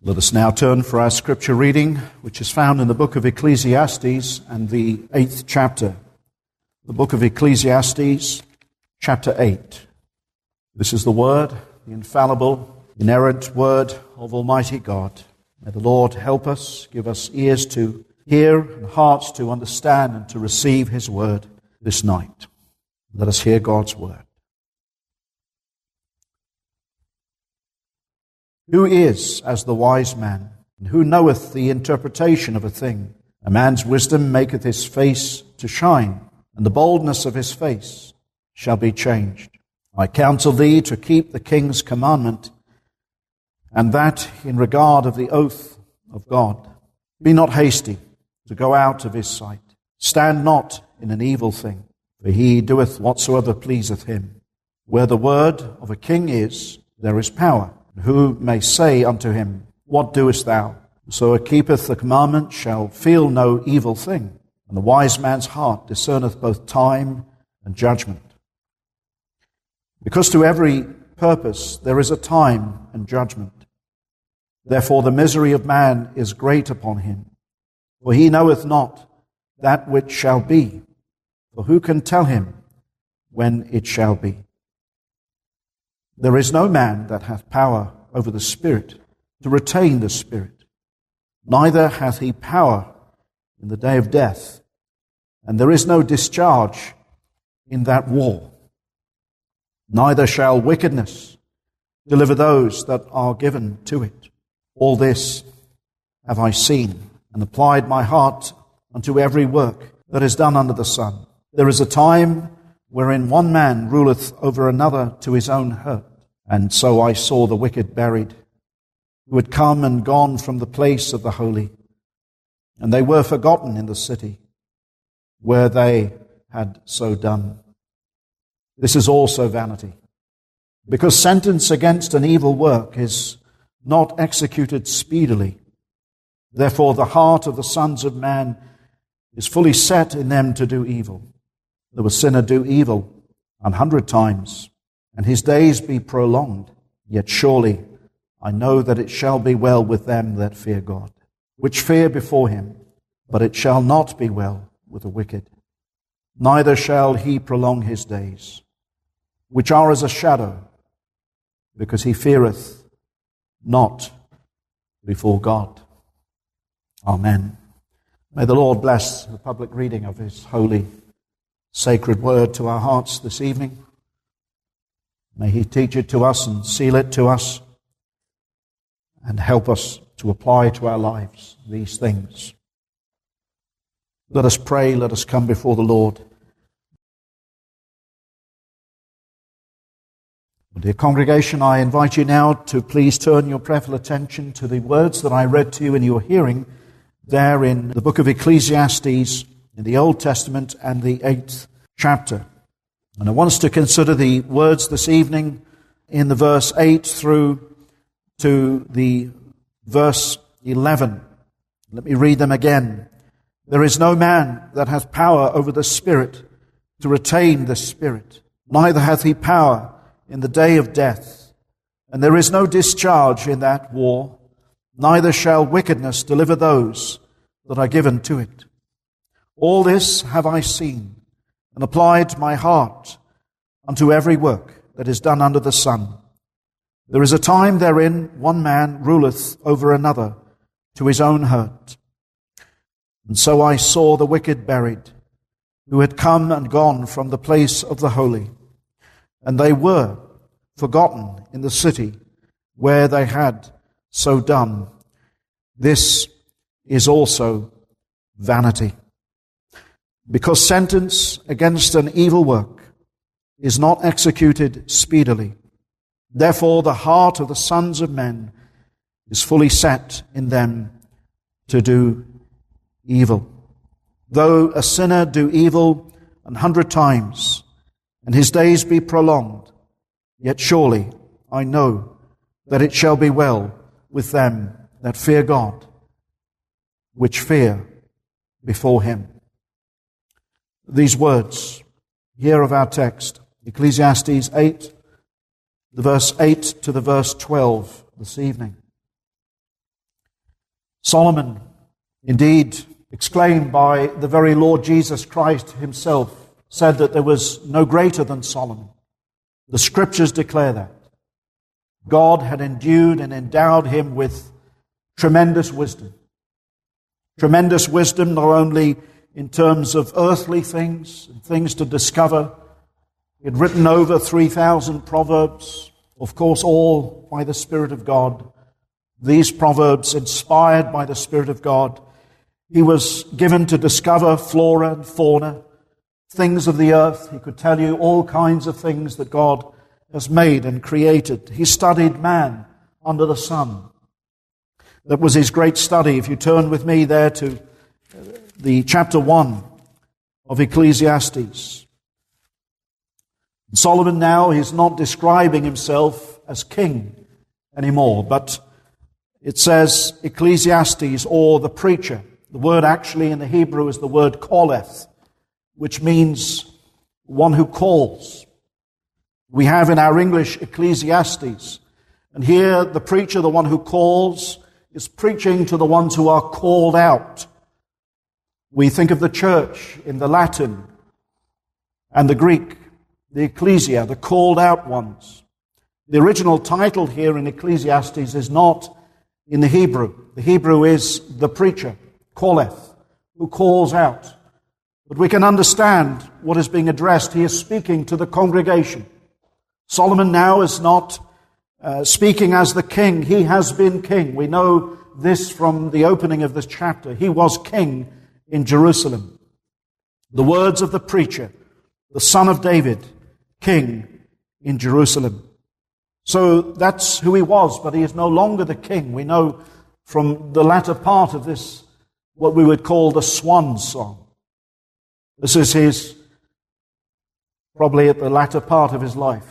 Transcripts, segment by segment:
Let us now turn for our scripture reading, which is found in the book of Ecclesiastes and the 8th chapter. The book of Ecclesiastes, chapter 8. This is the word, the infallible, inerrant word of Almighty God. May the Lord help us, give us ears to hear and hearts to understand and to receive His word this night. Let us hear God's word. Who is as the wise man, and who knoweth the interpretation of a thing? A man's wisdom maketh his face to shine, and the boldness of his face shall be changed. I counsel thee to keep the king's commandment, and that in regard of the oath of God. Be not hasty to go out of his sight. Stand not in an evil thing, for he doeth whatsoever pleaseth him. Where the word of a king is, there is power. Who may say unto him, What doest thou? Whoso keepeth the commandment shall feel no evil thing, and the wise man's heart discerneth both time and judgment. Because to every purpose there is a time and judgment. Therefore the misery of man is great upon him, for he knoweth not that which shall be, for who can tell him when it shall be? There is no man that hath power over the Spirit to retain the Spirit, neither hath he power in the day of death, and there is no discharge in that war. Neither shall wickedness deliver those that are given to it. All this have I seen, and applied my heart unto every work that is done under the sun. There is a time wherein one man ruleth over another to his own hurt. And so I saw the wicked buried, who had come and gone from the place of the holy, and they were forgotten in the city, where they had so done. This is also vanity, because sentence against an evil work is not executed speedily. Therefore the heart of the sons of man is fully set in them to do evil. Though a sinner do evil 100 times, and his days be prolonged, yet surely I know that it shall be well with them that fear God, which fear before him, but it shall not be well with the wicked. Neither shall he prolong his days, which are as a shadow, because he feareth not before God. Amen. May the Lord bless the public reading of his holy, sacred word to our hearts this evening. May he teach it to us and seal it to us and help us to apply to our lives these things. Let us pray, let us come before the Lord. Dear congregation, I invite you now to please turn your prayerful attention to the words that I read to you in your hearing there in the book of Ecclesiastes in the Old Testament and the 8th chapter. And I want us to consider the words this evening in the verse 8 through to the verse 11. Let me read them again. There is no man that hath power over the Spirit to retain the Spirit, neither hath he power in the day of death. And there is no discharge in that war, neither shall wickedness deliver those that are given to it. All this have I seen, and applied my heart unto every work that is done under the sun. There is a time therein one man ruleth over another to his own hurt. And so I saw the wicked buried, who had come and gone from the place of the holy, and they were forgotten in the city where they had so done. This is also vanity. Because sentence against an evil work is not executed speedily. Therefore the heart of the sons of men is fully set in them to do evil. Though a sinner do evil 100 times, and his days be prolonged, yet surely I know that it shall be well with them that fear God, which fear before him. These words here of our text, Ecclesiastes 8, the verse 8 to the verse 12 this evening. Solomon, indeed, exclaimed by the very Lord Jesus Christ himself, said that there was no greater than Solomon. The Scriptures declare that. God had endued and endowed him with tremendous wisdom. Tremendous wisdom not only in terms of earthly things and things to discover. He had written over 3,000 proverbs, of course all by the Spirit of God. These proverbs inspired by the Spirit of God. He was given to discover flora and fauna, things of the earth. He could tell you all kinds of things that God has made and created. He studied man under the sun. That was his great study. If you turn with me there to the chapter 1 of Ecclesiastes. Solomon now is not describing himself as king anymore, but it says Ecclesiastes, or the preacher. The word actually in the Hebrew is the word calleth, which means one who calls. We have in our English Ecclesiastes, and here the preacher, the one who calls, is preaching to the ones who are called out. We think of the church in the Latin and the Greek, the ecclesia, the called out ones. The original title here in Ecclesiastes is not in the Hebrew. The Hebrew is the preacher, calleth, who calls out. But we can understand what is being addressed. He is speaking to the congregation. Solomon now is not speaking as the king. He has been king. We know this from the opening of this chapter. He was king in Jerusalem. The words of the preacher, the son of David, king in Jerusalem. So that's who he was, but he is no longer the king. We know from the latter part of this, what we would call the swan song. This is his, probably at the latter part of his life.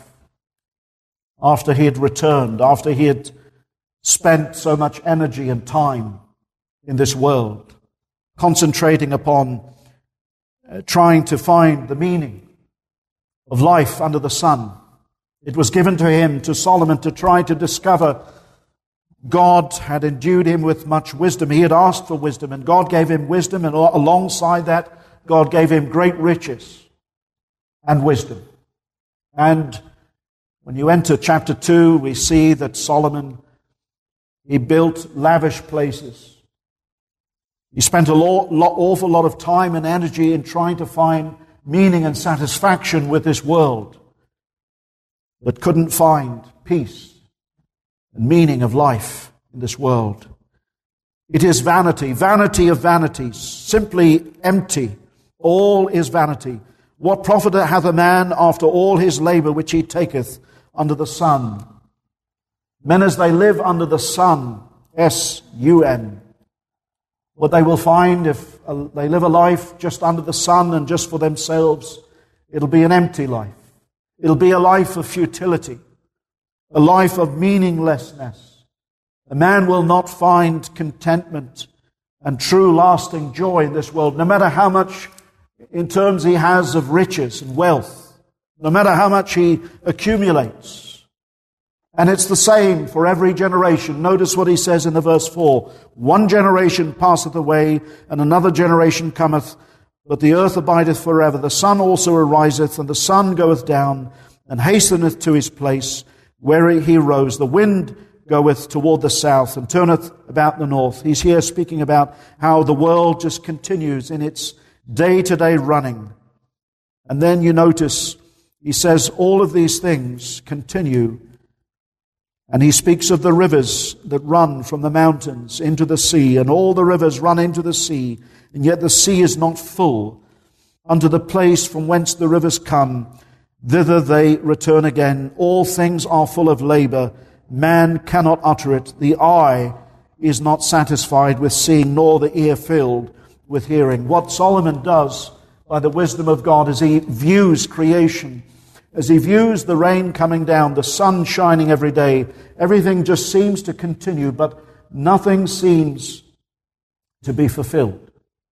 After he had returned, after he had spent so much energy and time in this world, concentrating upon trying to find the meaning of life under the sun. It was given to him, to Solomon, to try to discover. God had endued him with much wisdom. He had asked for wisdom, and God gave him wisdom, and alongside that, God gave him great riches and wisdom. And when you enter chapter 2, we see that Solomon, he built lavish places. He spent awful lot of time and energy in trying to find meaning and satisfaction with this world, but couldn't find peace and meaning of life in this world. It is vanity, vanity of vanities, simply empty. All is vanity. What profit hath a man after all his labor which he taketh under the sun? Men as they live under the sun, S-U-N, what they will find if they live a life just under the sun and just for themselves, it'll be an empty life. It'll be a life of futility, a life of meaninglessness. A man will not find contentment and true lasting joy in this world, no matter how much in terms he has of riches and wealth, no matter how much he accumulates. And it's the same for every generation. Notice what he says in the verse 4. One generation passeth away, and another generation cometh, but the earth abideth forever. The sun also ariseth, and the sun goeth down, and hasteneth to his place where he rose. The wind goeth toward the south, and turneth about the north. He's here speaking about how the world just continues in its day-to-day running. And then you notice, he says all of these things continue. And he speaks of the rivers that run from the mountains into the sea, and all the rivers run into the sea, and yet the sea is not full. Unto the place from whence the rivers come, thither they return again. All things are full of labor. Man cannot utter it. The eye is not satisfied with seeing, nor the ear filled with hearing. What Solomon does by the wisdom of God is he views creation. As he views the rain coming down, the sun shining every day, everything just seems to continue, but nothing seems to be fulfilled.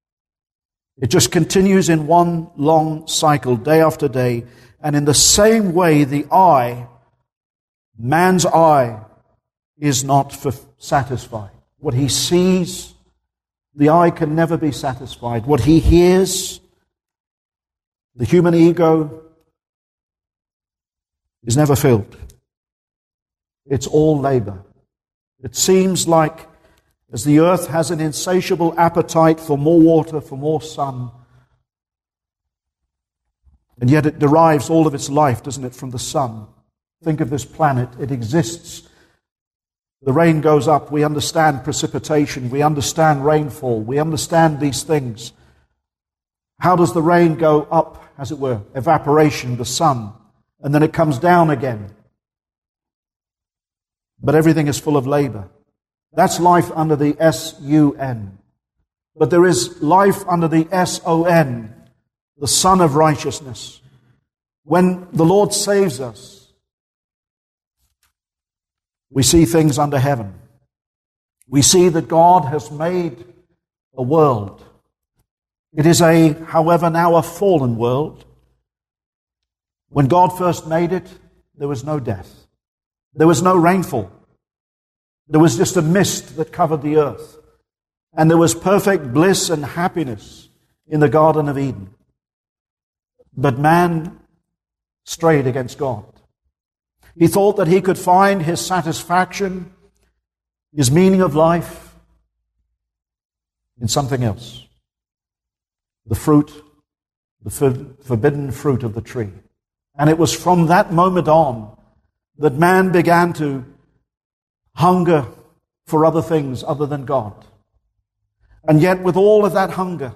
It just continues in one long cycle, day after day. And in the same way, the eye, man's eye, is not satisfied. What he sees The eye can never be satisfied. What he hears, the human ego, is never filled. It's all labor. It seems like as the earth has an insatiable appetite for more water, for more sun, and yet it derives all of its life, doesn't it, from the sun. Think of this planet. It exists. The rain goes up. We understand precipitation. We understand rainfall. We understand these things. How does the rain go up, as it were? Evaporation, the sun. And then it comes down again. But everything is full of labor. That's life under the S-U-N. But there is life under the S-O-N, the Son of Righteousness. When the Lord saves us, we see things under heaven. We see that God has made a world. It is however, now a fallen world. When God first made it, there was no death. There was no rainfall. There was just a mist that covered the earth. And there was perfect bliss and happiness in the Garden of Eden. But man strayed against God. He thought that he could find his satisfaction, his meaning of life, in something else. The fruit, the forbidden fruit of the tree. And it was from that moment on that man began to hunger for other things other than God. And yet with all of that hunger,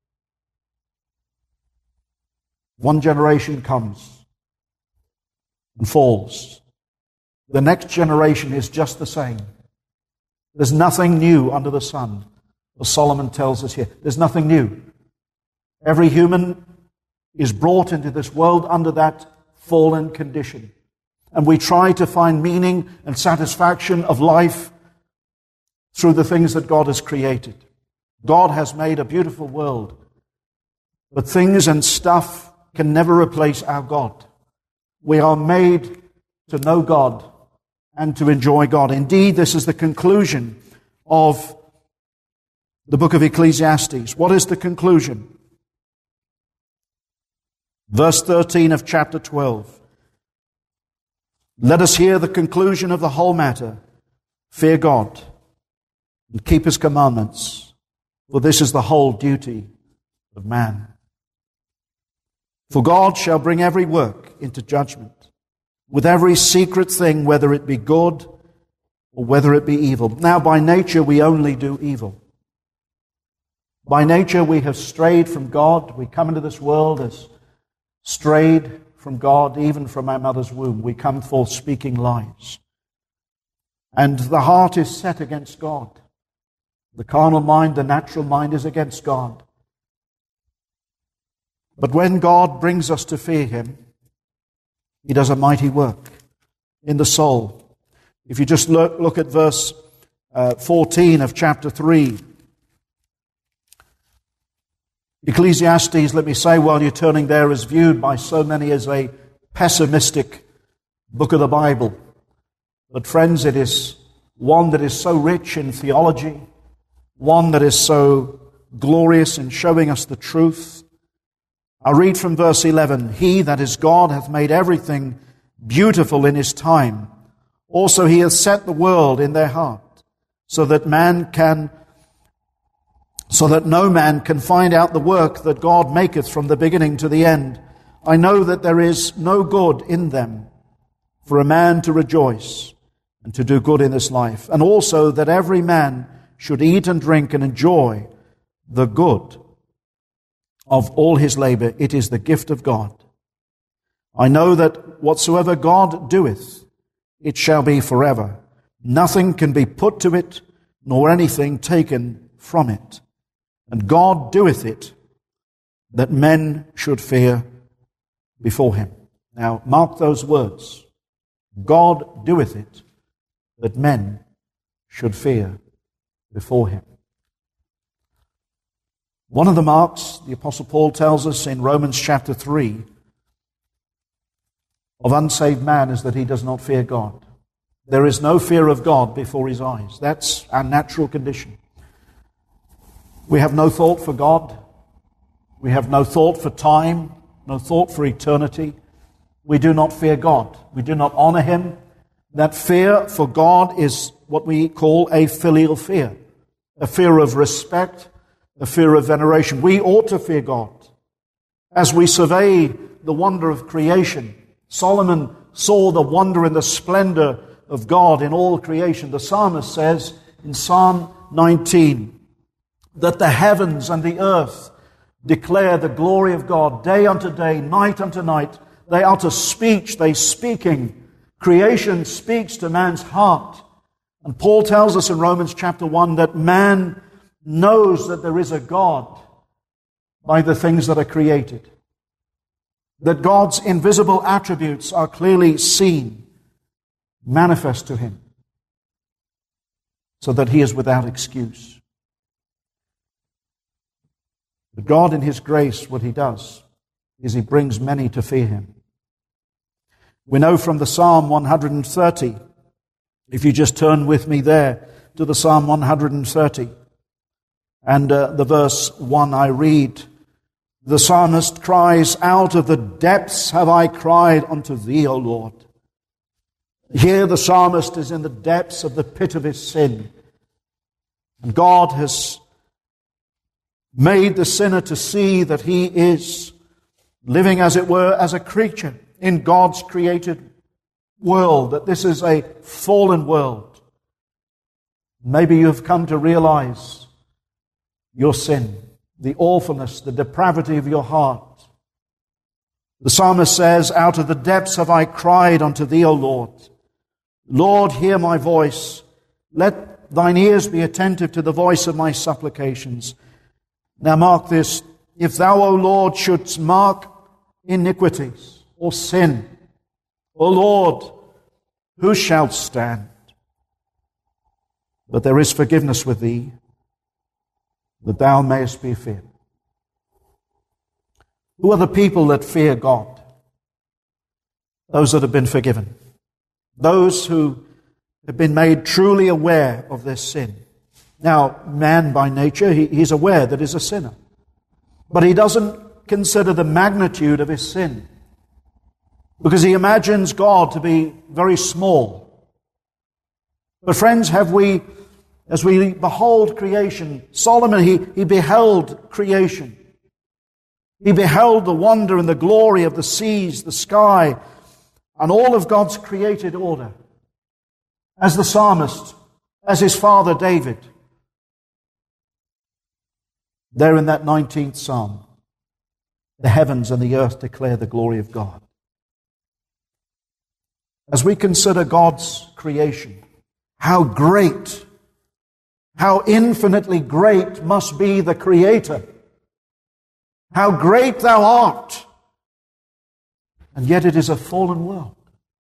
one generation comes and falls. The next generation is just the same. There's nothing new under the sun, as Solomon tells us here. There's nothing new. Every human is brought into this world under that fallen condition. And we try to find meaning and satisfaction of life through the things that God has created. God has made a beautiful world, but things and stuff can never replace our God. We are made to know God and to enjoy God. Indeed, this is the conclusion of the book of Ecclesiastes. What is the conclusion? Verse 13 of chapter 12. Let us hear the conclusion of the whole matter. Fear God and keep His commandments, for this is the whole duty of man. For God shall bring every work into judgment, with every secret thing, whether it be good or whether it be evil. Now, by nature, we only do evil. By nature, we have strayed from God. We come into this world as strayed from God, even from our mother's womb. We come forth speaking lies. And the heart is set against God. The carnal mind, the natural mind is against God. But when God brings us to fear Him, He does a mighty work in the soul. If you just look at verse 14 of chapter 3, Ecclesiastes, let me say while you're turning there, is viewed by so many as a pessimistic book of the Bible. But friends, it is one that is so rich in theology, one that is so glorious in showing us the truth. I'll read from verse 11. He, that is God, hath made everything beautiful in His time. Also He hath set the world in their heart, so that no man can find out the work that God maketh from the beginning to the end. I know that there is no good in them for a man to rejoice and to do good in this life, and also that every man should eat and drink and enjoy the good of all his labor. It is the gift of God. I know that whatsoever God doeth, it shall be forever. Nothing can be put to it, nor anything taken from it. And God doeth it, that men should fear before Him. Now, mark those words. God doeth it, that men should fear before Him. One of the marks, the Apostle Paul tells us in Romans chapter 3, of unsaved man is that he does not fear God. There is no fear of God before his eyes. That's our natural condition. We have no thought for God. We have no thought for time, no thought for eternity. We do not fear God. We do not honor Him. That fear for God is what we call a filial fear, a fear of respect, a fear of veneration. We ought to fear God. As we survey the wonder of creation, Solomon saw the wonder and the splendor of God in all creation. The psalmist says in Psalm 19 that the heavens and the earth declare the glory of God day unto day, night unto night. They utter speech, they speaking. Creation speaks to man's heart. And Paul tells us in Romans chapter 1 that man knows that there is a God by the things that are created. That God's invisible attributes are clearly seen, manifest to him, so that he is without excuse. But God in His grace, what He does is He brings many to fear Him. We know from the Psalm 130, if you just turn with me there to the Psalm 130, and the verse 1 I read, the psalmist cries, "Out of the depths have I cried unto Thee, O Lord." Here the psalmist is in the depths of the pit of his sin. And God has made the sinner to see that he is living, as it were, as a creature in God's created world, that this is a fallen world. Maybe you've come to realize your sin, the awfulness, the depravity of your heart. The psalmist says, "Out of the depths have I cried unto Thee, O Lord. Lord, hear my voice. Let Thine ears be attentive to the voice of my supplications." Now mark this, "If Thou, O Lord, shouldst mark iniquities or sin, O Lord, who shall stand? But there is forgiveness with Thee, that Thou mayest be feared." Who are the people that fear God? Those that have been forgiven. Those who have been made truly aware of their sin. Now, man by nature, he's aware that he's a sinner. But he doesn't consider the magnitude of his sin, because he imagines God to be very small. But friends, as we behold creation, Solomon, he beheld creation. He beheld the wonder and the glory of the seas, the sky, and all of God's created order. As the psalmist, as his father David, there in that 19th Psalm, the heavens and the earth declare the glory of God. As we consider God's creation, how great, how infinitely great must be the Creator. How great Thou art! And yet it is a fallen world.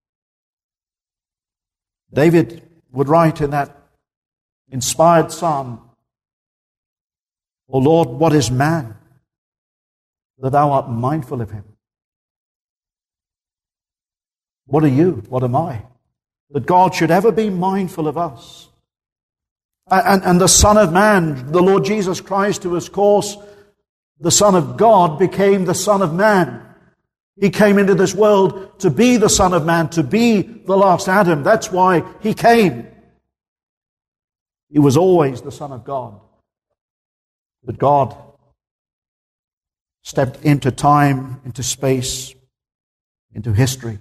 David would write in that inspired psalm, "O Lord, what is man, that Thou art mindful of him? What are you? What am I? That God should ever be mindful of us." And the Son of Man, the Lord Jesus Christ, who was, of course, the Son of God, became the Son of Man. He came into this world to be the Son of Man, to be the last Adam. That's why He came. He was always the Son of God. But God stepped into time, into space, into history.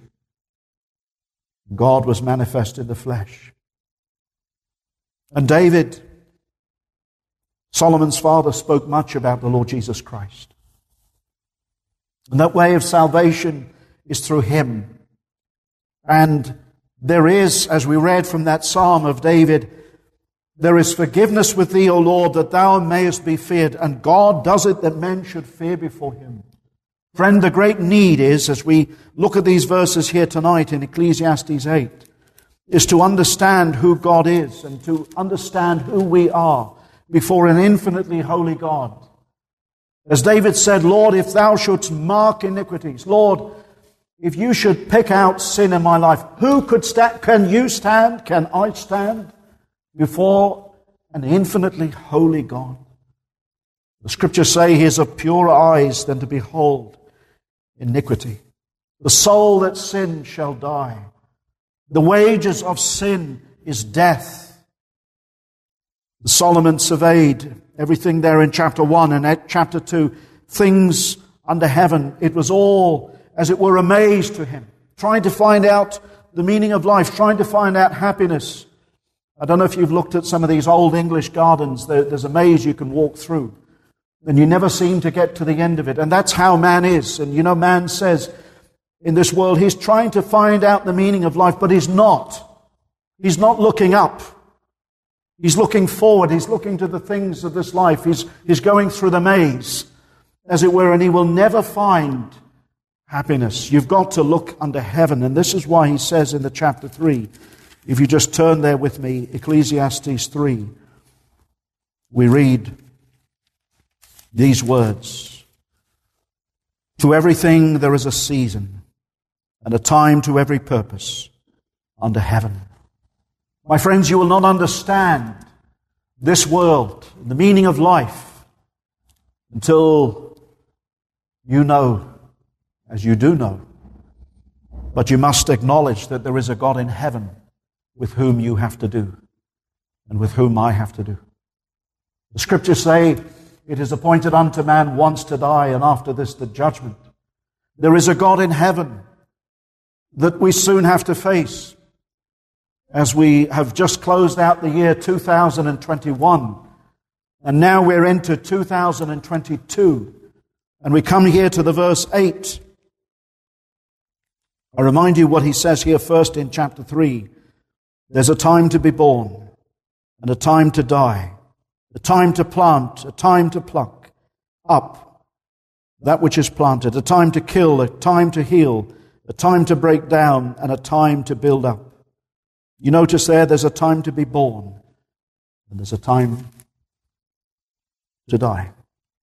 God was manifest in the flesh. And David, Solomon's father, spoke much about the Lord Jesus Christ. And that way of salvation is through Him. And there is, as we read from that Psalm of David, there is forgiveness with Thee, O Lord, that Thou mayest be feared. And God does it that men should fear before Him. Friend, the great need is, as we look at these verses here tonight in Ecclesiastes 8, is to understand who God is and to understand who we are before an infinitely holy God. As David said, "Lord, if Thou shouldst mark iniquities," Lord, if You should pick out sin in my life, who could stand? Can You stand? Can I stand before an infinitely holy God? The Scriptures say he is of purer eyes than to behold iniquity. The soul that sins shall die. The wages of sin is death. Solomon surveyed everything there in chapter 1 and at chapter 2, things under heaven. It was all, as it were, a maze to him, trying to find out the meaning of life, trying to find out happiness. I don't know if you've looked at some of these old English gardens. There's a maze you can walk through, and you never seem to get to the end of it. And that's how man is. And you know, man says in this world, he's trying to find out the meaning of life, but he's not. He's not looking up. He's looking forward. He's looking to the things of this life. He's going through the maze, as it were, and he will never find happiness. You've got to look under heaven. And this is why he says in the chapter 3, if you just turn there with me, Ecclesiastes 3, we read these words. To everything there is a season, and a time to every purpose under heaven. My friends, you will not understand this world, the meaning of life, until you know, as you do know. But you must acknowledge that there is a God in heaven with whom you have to do, and with whom I have to do. The Scriptures say, it is appointed unto man once to die, and after this the judgment. There is a God in heaven that we soon have to face, as we have just closed out the year 2021, and now we're into 2022, and we come here to the verse 8. I remind you what he says here first in chapter 3. There's a time to be born, and a time to die, a time to plant, a time to pluck up that which is planted, a time to kill, a time to heal, a time to break down, and a time to build up. You notice there's a time to be born, and there's a time to die.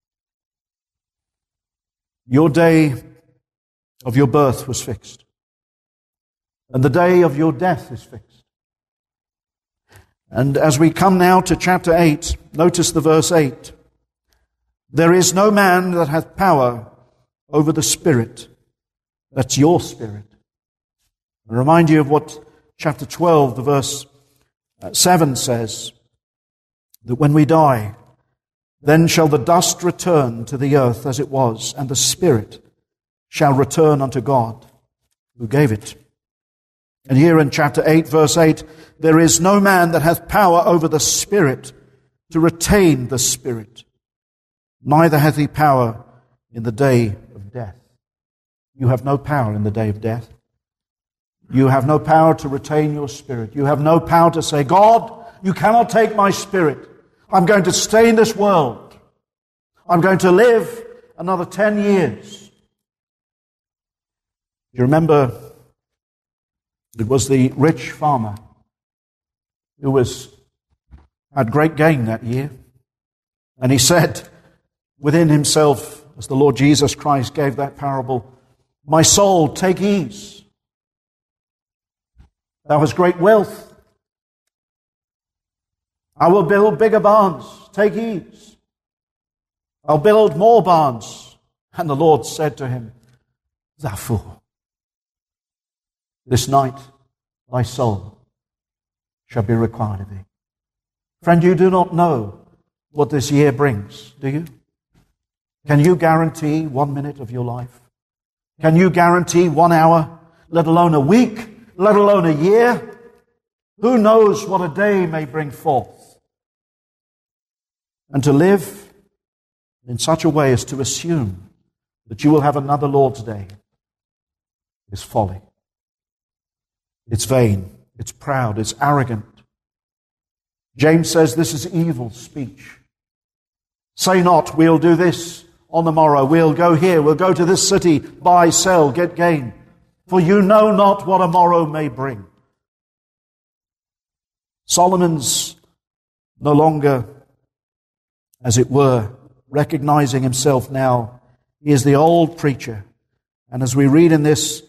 Your day of your birth was fixed, and the day of your death is fixed. And as we come now to chapter 8, notice the verse 8. There is no man that hath power over the Spirit. That's your spirit. I remind you of what chapter 12, the verse 7 says, that when we die, then shall the dust return to the earth as it was, and the Spirit shall return unto God who gave it. And here in chapter 8, verse 8, there is no man that hath power over the Spirit to retain the Spirit, neither hath he power in the day of death. You have no power in the day of death. You have no power to retain your spirit. You have no power to say, God, you cannot take my spirit. I'm going to stay in this world. I'm going to live another 10 years. You remember, it was the rich farmer who had great gain that year. And he said within himself, as the Lord Jesus Christ gave that parable, my soul, take ease. Thou hast great wealth. I will build bigger barns. Take ease. I'll build more barns. And the Lord said to him, thou fool, this night thy soul shall be required of thee. Friend, you do not know what this year brings, do you? Can you guarantee 1 minute of your life? Can you guarantee 1 hour, let alone a week, let alone a year? Who knows what a day may bring forth? And to live in such a way as to assume that you will have another Lord's Day is folly. It's vain. It's proud. It's arrogant. James says this is evil speech. Say not, we'll do this on the morrow. We'll go here. We'll go to this city, buy, sell, get gain. For you know not what a morrow may bring. Solomon's no longer, as it were, recognizing himself now. He is the old preacher. And as we read in this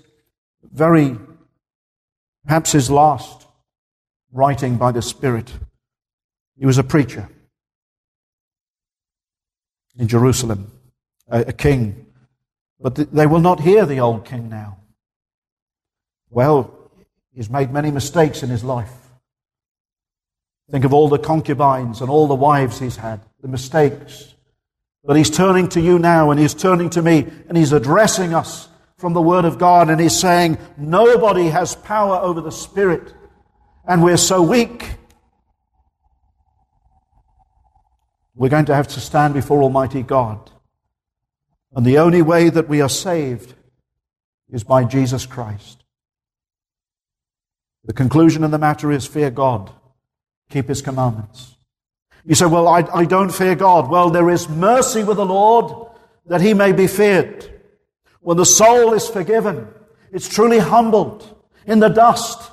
perhaps his last writing by the Spirit, he was a preacher. in Jerusalem, a king. But they will not hear the old king now. Well, he's made many mistakes in his life. Think of all the concubines and all the wives he's had, the mistakes. But he's turning to you now, and he's turning to me, and he's addressing us from the Word of God, and he's saying, nobody has power over the Spirit, and we're so weak. We're going to have to stand before Almighty God. And the only way that we are saved is by Jesus Christ. The conclusion of the matter is fear God. Keep His commandments. You say, well, I don't fear God. Well, there is mercy with the Lord that He may be feared. When the soul is forgiven, it's truly humbled in the dust.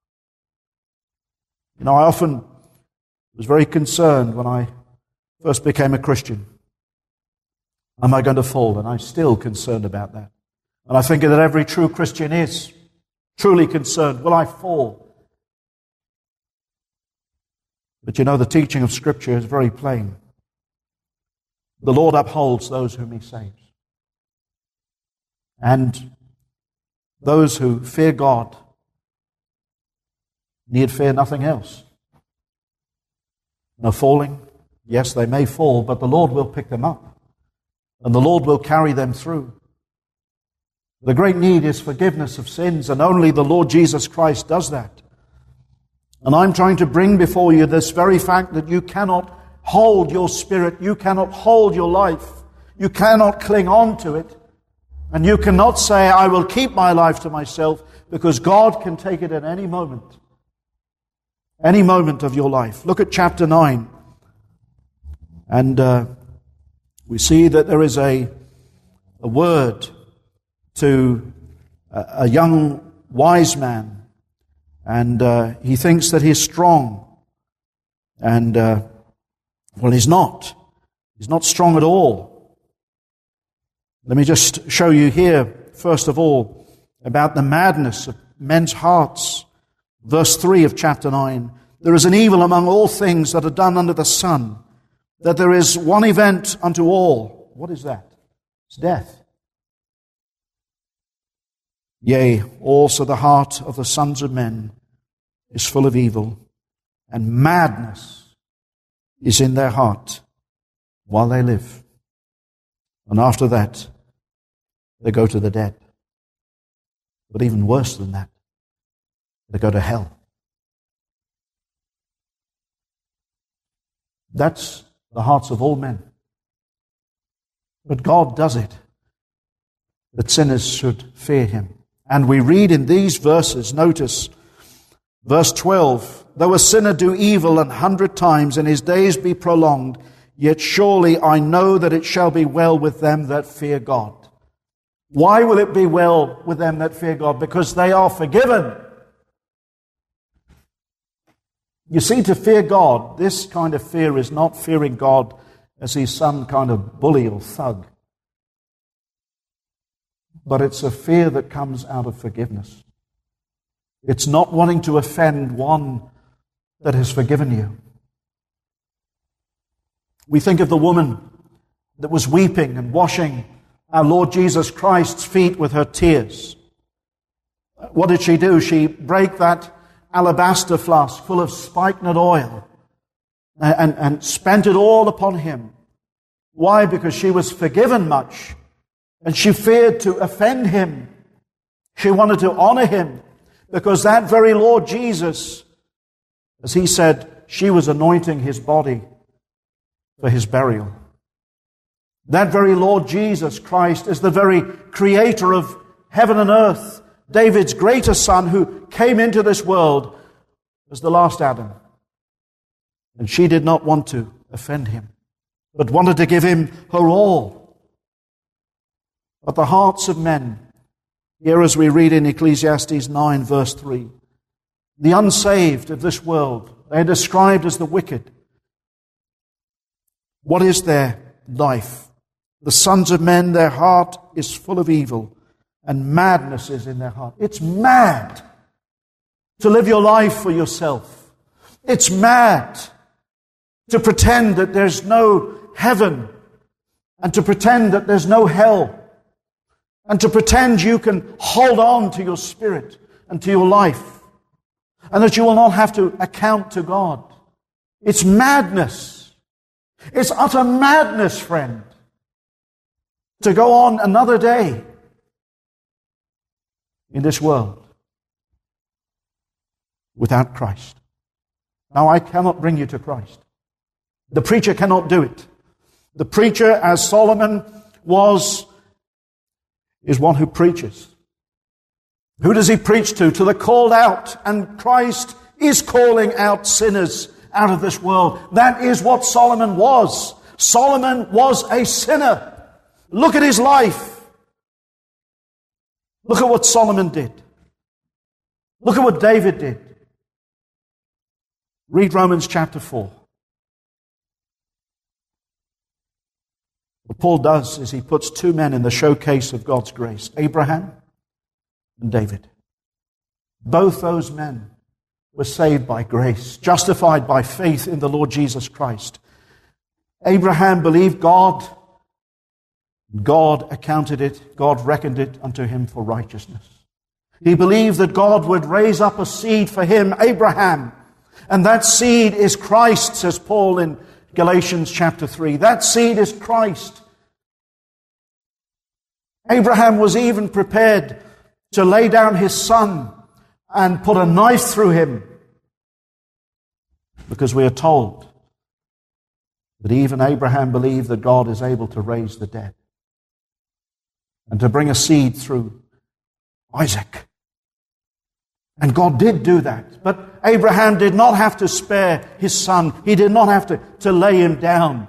You know, I often was very concerned when I first became a Christian. Am I going to fall? And I'm still concerned about that. And I think that every true Christian is truly concerned. Will I fall? But you know, the teaching of Scripture is very plain. The Lord upholds those whom He saves. And those who fear God need fear nothing else. No falling. Yes, they may fall, but the Lord will pick them up. And the Lord will carry them through. The great need is forgiveness of sins, and only the Lord Jesus Christ does that. And I'm trying to bring before you this very fact that you cannot hold your spirit, you cannot hold your life, you cannot cling on to it, and you cannot say, I will keep my life to myself, because God can take it at any moment of your life. Look at chapter 9. And we see that there is a word to a young wise man, and he thinks that he's strong, and well, he's not. He's not strong at all. Let me just show you here, first of all, about the madness of men's hearts. Verse 3 of chapter 9. There is an evil among all things that are done under the sun, that there is one event unto all. What is that? It's death. Yea, also the heart of the sons of men is full of evil, and madness is in their heart while they live. And after that, they go to the dead. But even worse than that, they go to hell. That's the hearts of all men. But God does it, that sinners should fear Him. And we read in these verses, notice, verse 12, though a sinner do evil 100 times and his days be prolonged, yet surely I know that it shall be well with them that fear God. Why will it be well with them that fear God? Because they are forgiven. You see, to fear God, this kind of fear is not fearing God as He's some kind of bully or thug. But it's a fear that comes out of forgiveness. It's not wanting to offend one that has forgiven you. We think of the woman that was weeping and washing our Lord Jesus Christ's feet with her tears. What did she do? She broke that alabaster flask full of spikenard oil and spent it all upon Him. Why? Because she was forgiven much, and she feared to offend Him. She wanted to honor Him, because that very Lord Jesus, as He said, she was anointing His body for His burial. That very Lord Jesus Christ is the very creator of heaven and earth, David's greater son, who came into this world as the last Adam. And she did not want to offend Him, but wanted to give Him her all. But the hearts of men, here as we read in Ecclesiastes 9 verse 3, the unsaved of this world, they are described as the wicked. What is their life? The sons of men, their heart is full of evil, and madness is in their heart. It's mad to live your life for yourself. It's mad to pretend that there's no heaven and to pretend that there's no hell, and to pretend you can hold on to your spirit and to your life, and that you will not have to account to God. It's madness. It's utter madness, friend, to go on another day in this world without Christ. Now, I cannot bring you to Christ. The preacher cannot do it. The preacher, as Solomon was, is one who preaches. Who does he preach to? To the called out. And Christ is calling out sinners out of this world. That is what Solomon was. Solomon was a sinner. Look at his life. Look at what Solomon did. Look at what David did. Read Romans chapter 4. What Paul does is he puts two men in the showcase of God's grace, Abraham and David. Both those men were saved by grace, justified by faith in the Lord Jesus Christ. Abraham believed God. God accounted it, God reckoned it unto him for righteousness. He believed that God would raise up a seed for him, Abraham. And that seed is Christ, says Paul in Galatians chapter 3. That seed is Christ. Abraham was even prepared to lay down his son and put a knife through him, because we are told that even Abraham believed that God is able to raise the dead and to bring a seed through Isaac. And God did do that. But Abraham did not have to spare his son. He did not have to lay him down.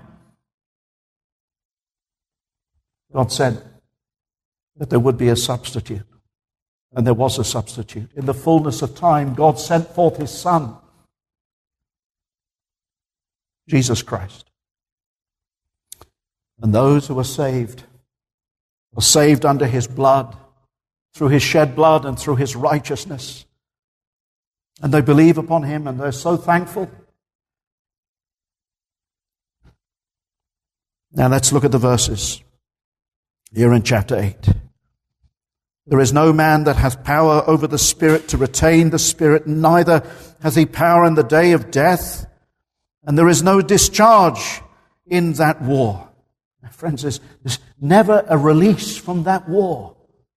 God said that there would be a substitute. And there was a substitute. In the fullness of time, God sent forth his Son, Jesus Christ. And those who are saved under his blood, through his shed blood and through his righteousness. And they believe upon him, and they're so thankful. Now let's look at the verses here in chapter 8. There is no man that hath power over the Spirit to retain the Spirit, neither hath he power in the day of death. And there is no discharge in that war. My friends, there's never a release from that war.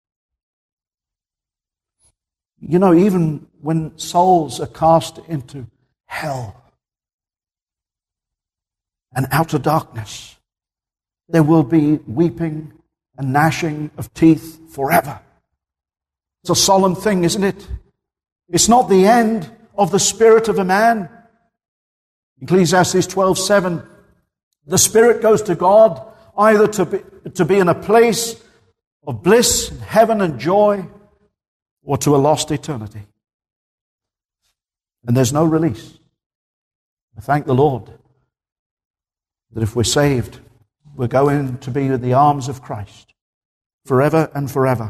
You know, even when souls are cast into hell and outer darkness, there will be weeping and gnashing of teeth forever. It's a solemn thing, isn't it? It's not the end of the spirit of a man. Ecclesiastes 12:7, the spirit goes to God either to be in a place of bliss, heaven and joy, or to a lost eternity. And there's no release. I thank the Lord that if we're saved, we're going to be in the arms of Christ forever and forever.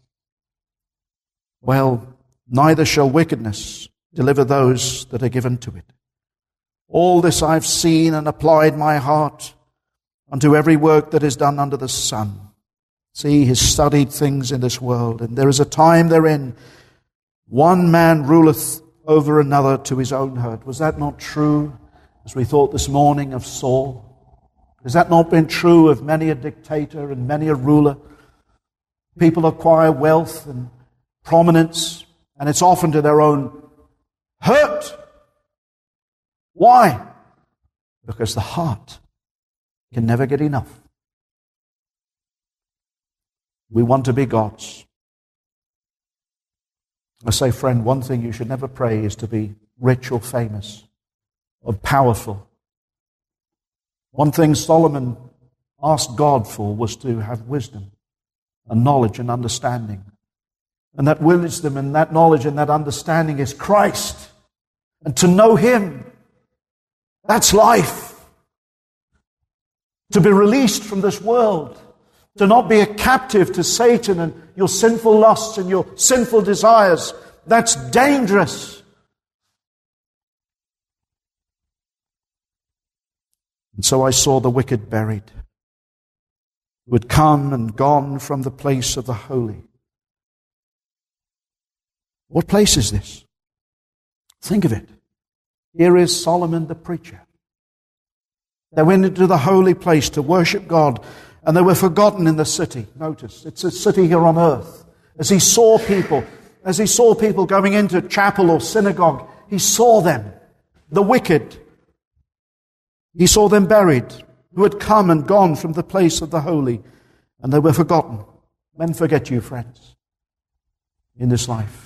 Well, neither shall wickedness deliver those that are given to it. All this I've seen and applied my heart unto every work that is done under the sun. See, he's studied things in this world, and there is a time therein one man ruleth over another to his own hurt. Was that not true, as we thought this morning of Saul? Has that not been true of many a dictator and many a ruler? People acquire wealth and prominence, and it's often to their own hurt. Why? Because the heart can never get enough. We want to be God's. I say, friend, one thing you should never pray is to be rich or famous or powerful. One thing Solomon asked God for was to have wisdom and knowledge and understanding. And that wisdom and that knowledge and that understanding is Christ. And to know him, that's life. To be released from this world. To not be a captive to Satan and your sinful lusts and your sinful desires. That's dangerous. And so I saw the wicked buried, who had come and gone from the place of the holy. What place is this? Think of it. Here is Solomon the preacher. They went into the holy place to worship God, and they were forgotten in the city. Notice, it's a city here on earth. As he saw people going into chapel or synagogue, he saw them, the wicked. He saw them buried, who had come and gone from the place of the holy, and they were forgotten. Men forget you, friends, in this life.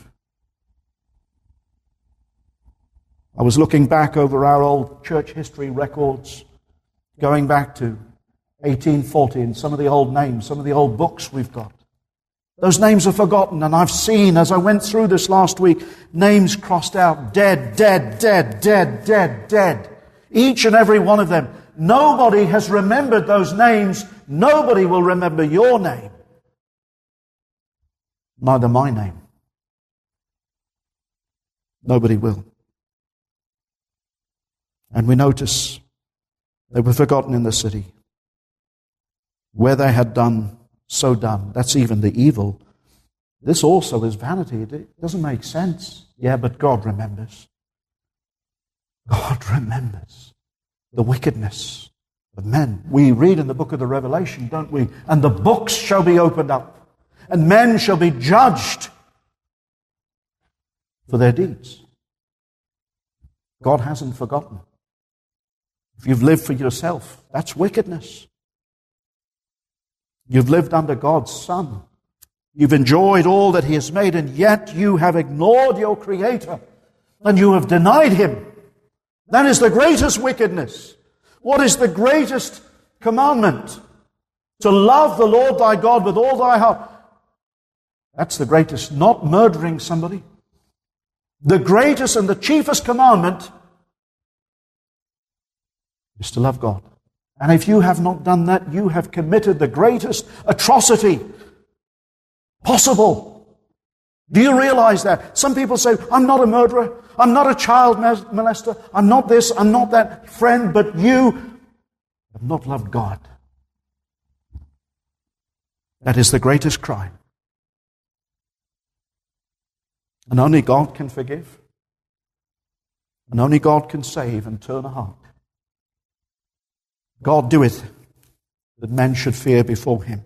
I was looking back over our old church history records, going back to 1840, and some of the old names, some of the old books we've got. Those names are forgotten, and I've seen, as I went through this last week, names crossed out, dead, dead, dead, dead, dead, dead. Each and every one of them. Nobody has remembered those names. Nobody will remember your name. Neither my name. Nobody will. And we notice they were forgotten in the city. Where they had done, so done. That's even the evil. This also is vanity. It doesn't make sense. Yeah, but God remembers. God remembers the wickedness of men. We read in the book of the Revelation, don't we? And the books shall be opened up, and men shall be judged for their deeds. God hasn't forgotten. If you've lived for yourself, that's wickedness. You've lived under God's Son. You've enjoyed all that He has made, and yet you have ignored your Creator, and you have denied Him. That is the greatest wickedness. What is the greatest commandment? To love the Lord thy God with all thy heart. That's the greatest, not murdering somebody. The greatest and the chiefest commandment is to love God. And if you have not done that, you have committed the greatest atrocity possible. Do you realize that? Some people say, I'm not a murderer, I'm not a child molester, I'm not this, I'm not that. Friend, but you have not loved God. That is the greatest crime. And only God can forgive. And only God can save and turn a heart. God doeth that men should fear before Him.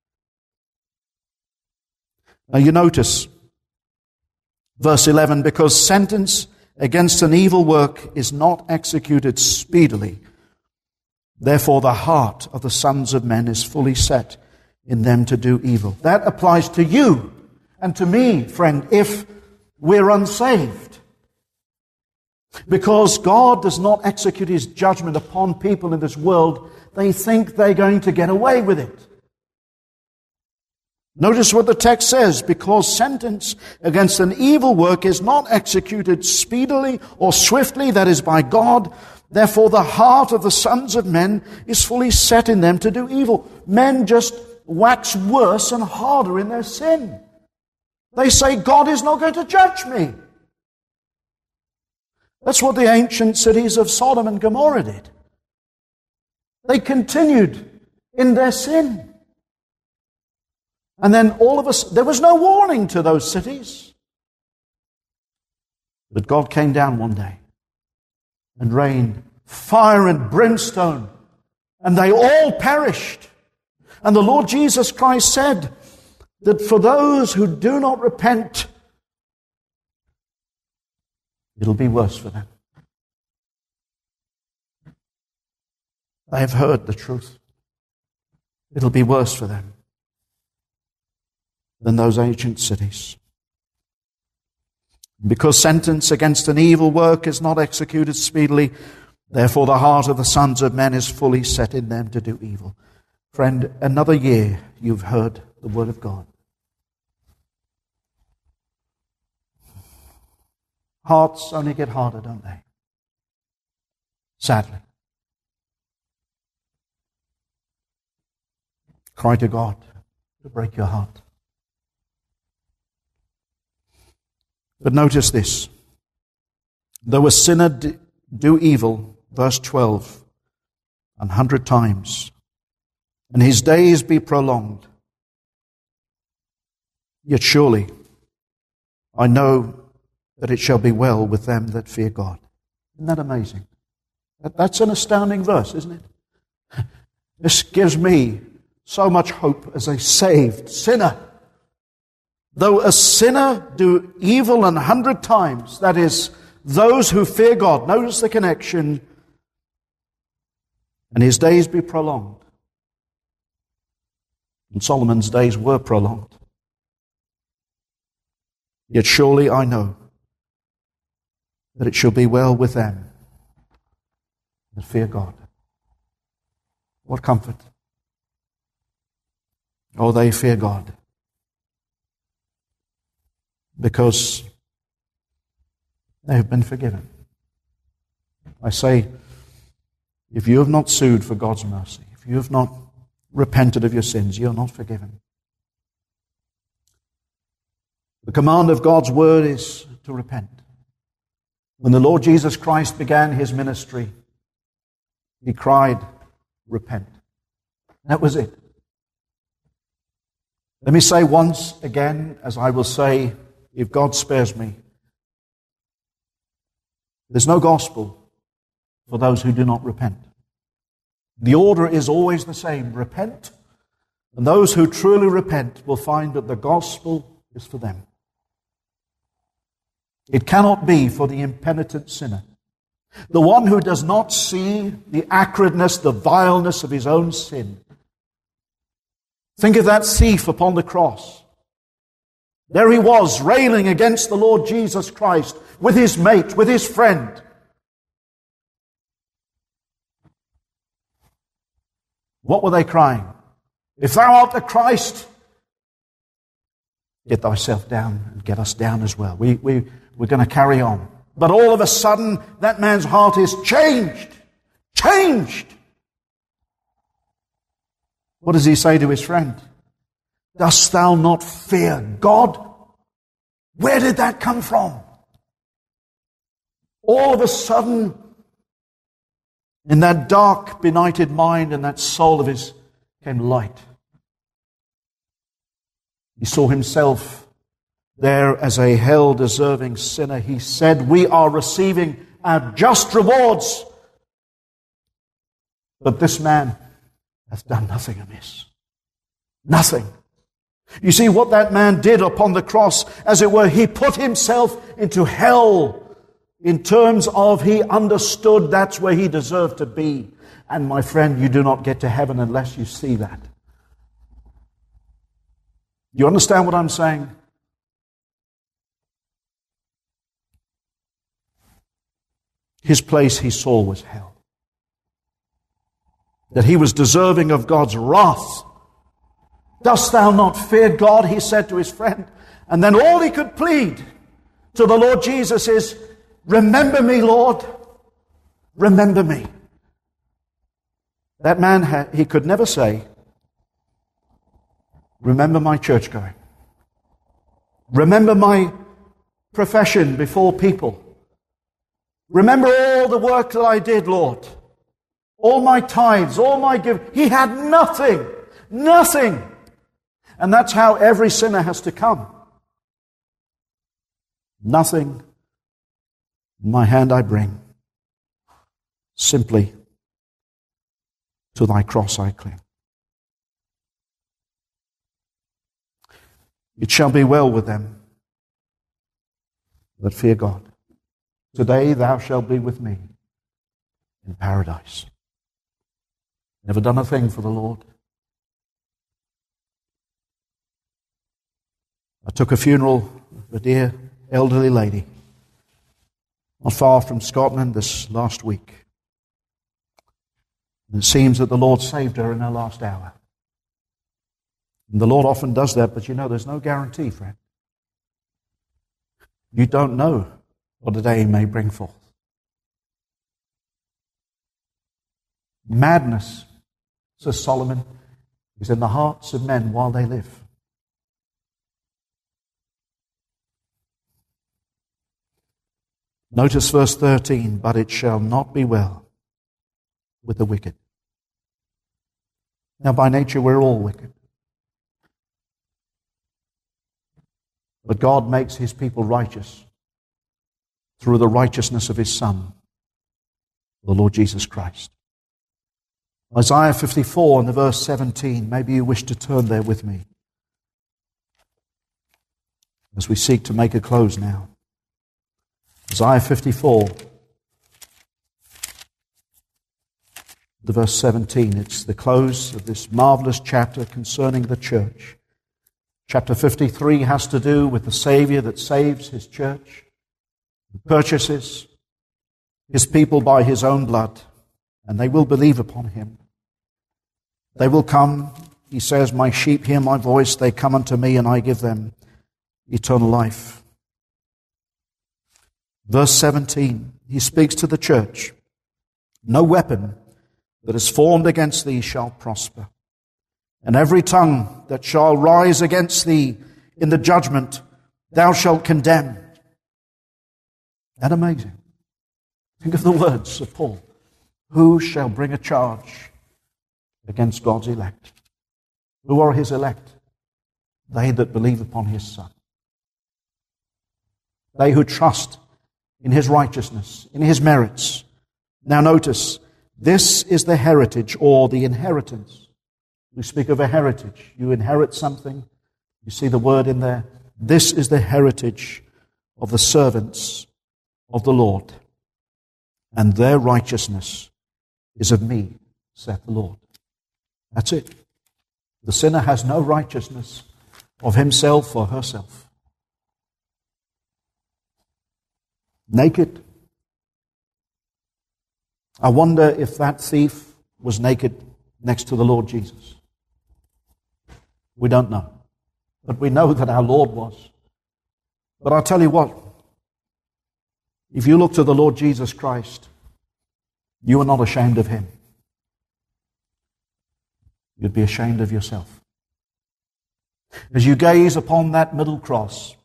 Now you notice, verse 11, because sentence against an evil work is not executed speedily, therefore the heart of the sons of men is fully set in them to do evil. That applies to you and to me, friend, if we're unsaved. Because God does not execute His judgment upon people in this world, they think they're going to get away with it. Notice what the text says, because sentence against an evil work is not executed speedily or swiftly, that is by God, therefore the heart of the sons of men is fully set in them to do evil. Men just wax worse and harder in their sin. They say, God is not going to judge me. That's what the ancient cities of Sodom and Gomorrah did. They continued in their sin. And then all of us, there was no warning to those cities. But God came down one day and rained fire and brimstone, and they all perished. And the Lord Jesus Christ said that for those who do not repent, it'll be worse for them. They have heard the truth. It'll be worse for them than those ancient cities. Because sentence against an evil work is not executed speedily, therefore the heart of the sons of men is fully set in them to do evil. Friend, another year you've heard the word of God. Hearts only get harder, don't they? Sadly. Cry to God to break your heart. But notice this. Though a sinner do evil, verse 12, 100 times, and his days be prolonged. Yet surely I know that it shall be well with them that fear God. Isn't that amazing? That's an astounding verse, isn't it? This gives me so much hope as a saved sinner. Though a sinner do evil 100 times, that is, those who fear God, notice the connection, and his days be prolonged. And Solomon's days were prolonged. Yet surely I know that it shall be well with them that fear God. What comfort. Oh, they fear God. Because they have been forgiven. I say, if you have not sued for God's mercy, if you have not repented of your sins, you are not forgiven. The command of God's word is to repent. When the Lord Jesus Christ began his ministry, he cried, repent. That was it. Let me say once again, as I will say, if God spares me, there's no gospel for those who do not repent. The order is always the same, repent, and those who truly repent will find that the gospel is for them. It cannot be for the impenitent sinner, the one who does not see the acridness, the vileness of his own sin. Think of that thief upon the cross. There he was, railing against the Lord Jesus Christ with his mate, with his friend. What were they crying? If thou art the Christ, get thyself down and get us down as well. We're going to carry on. But all of a sudden, that man's heart is changed. Changed. What does he say to his friend? Dost thou not fear God? Where did that come from? All of a sudden, in that dark, benighted mind and that soul of his came light. He saw himself there as a hell-deserving sinner. He said, we are receiving our just rewards, but this man hath done nothing amiss. Nothing. You see, what that man did upon the cross, as it were, he put himself into hell in terms of he understood that's where he deserved to be. And my friend, you do not get to heaven unless you see that. You understand what I'm saying? His place, he saw, was hell. That he was deserving of God's wrath. Dost thou not fear God? He said to his friend. And then all he could plead to the Lord Jesus is, remember me, Lord. Remember me. That man, he could never say, remember my church going. Remember my profession before people. Remember all the work that I did, Lord. All my tithes, all my giving. He had nothing. Nothing. And that's how every sinner has to come. Nothing in my hand I bring. Simply to thy cross I cling. It shall be well with them that fear God. Today thou shalt be with me in paradise. Never done a thing for the Lord. I took a funeral of a dear elderly lady not far from Scotland this last week. And it seems that the Lord saved her in her last hour. And the Lord often does that, but you know, there's no guarantee, friend. You don't know what a day may bring forth. Madness, says Solomon, is in the hearts of men while they live. Notice verse 13, but it shall not be well with the wicked. Now, by nature, we're all wicked. But God makes his people righteous through the righteousness of his Son, the Lord Jesus Christ. Isaiah 54 and the verse 17. Maybe you wish to turn there with me as we seek to make a close now. Isaiah 54, the verse 17. It's the close of this marvelous chapter concerning the church. Chapter 53 has to do with the Savior that saves his church, purchases his people by his own blood, and they will believe upon him. They will come, he says, my sheep hear my voice, they come unto me, and I give them eternal life. Verse 17, he speaks to the church. No weapon that is formed against thee shall prosper. And every tongue that shall rise against thee in the judgment, thou shalt condemn. Isn't that amazing? Think of the words of Paul. Who shall bring a charge against God's elect? Who are his elect? They that believe upon his Son. They who trust in his righteousness, in his merits. Now notice, this is the heritage or the inheritance. We speak of a heritage. You inherit something. You see the word in there. This is the heritage of the servants of the Lord. And their righteousness is of me, saith the Lord. That's it. The sinner has no righteousness of himself or herself. Naked. I wonder if that thief was naked next to the Lord Jesus. We don't know. But we know that our Lord was. But I'll tell you what, if you look to the Lord Jesus Christ, you are not ashamed of him. You'd be ashamed of yourself. As you gaze upon that middle cross,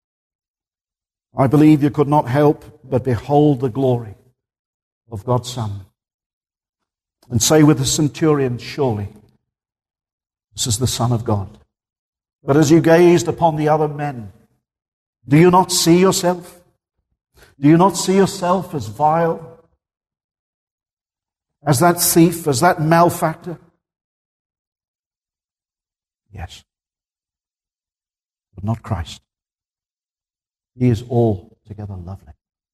I believe you could not help but behold the glory of God's Son. And say with the centurion, surely, this is the Son of God. But as you gazed upon the other men, do you not see yourself? Do you not see yourself as vile? As that thief, as that malefactor? Yes. But not Christ. He is altogether lovely.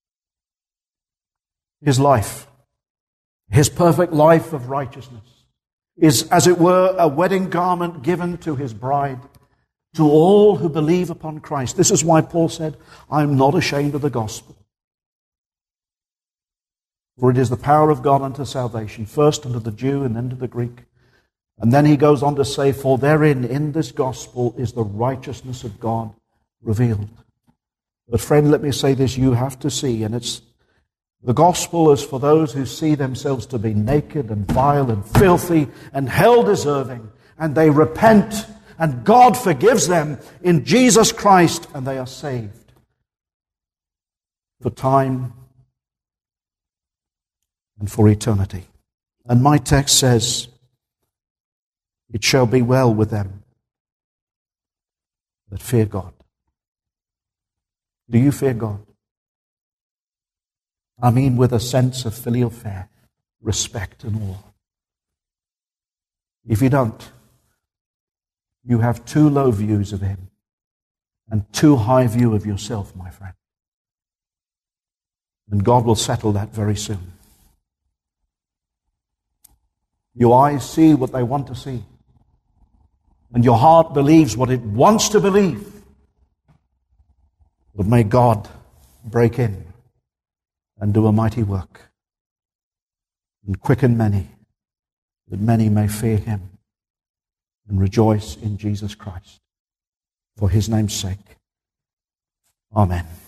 His life, his perfect life of righteousness, is, as it were, a wedding garment given to his bride, to all who believe upon Christ. This is why Paul said, I'm not ashamed of the gospel. For it is the power of God unto salvation, first unto the Jew and then to the Greek. And then he goes on to say, for therein, in this gospel, is the righteousness of God revealed. But friend, let me say this, you have to see, and it's the gospel is for those who see themselves to be naked and vile and filthy and hell-deserving, and they repent, and God forgives them in Jesus Christ, and they are saved for time and for eternity. And my text says, it shall be well with them that fear God. Do you fear God? I mean with a sense of filial fear, respect and awe. If you don't, you have too low views of him and too high view of yourself, my friend. And God will settle that very soon. Your eyes see what they want to see, and your heart believes what it wants to believe. But may God break in and do a mighty work and quicken many, that many may fear him and rejoice in Jesus Christ for his name's sake. Amen.